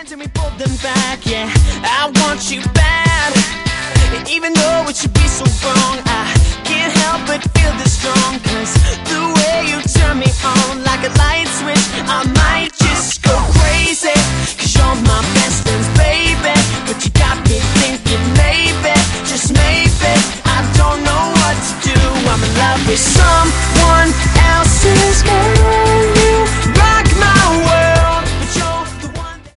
hands and we pulled them back, yeah. I want you bad, and even though it should be so wrong, I can't help